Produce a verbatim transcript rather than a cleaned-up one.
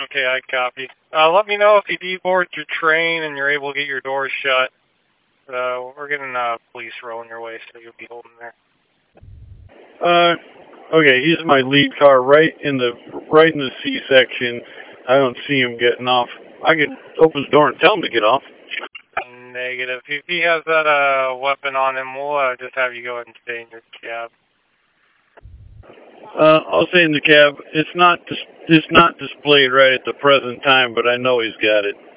Okay, I copy. Uh, let me know if you deboard your train and you're able to get your doors shut. Uh, we're getting uh, police rolling your way, so you'll be holding there. Uh, okay, he's in my lead car, right in the right in the C section. I don't see him getting off. I can open the door and tell him to get off. Negative. If he has that uh, weapon on him, we'll uh, just have you go ahead and stay in your cab. Uh, I'll stay in the cab. It's not dis- it's not displayed right at the present time, but I know he's got it.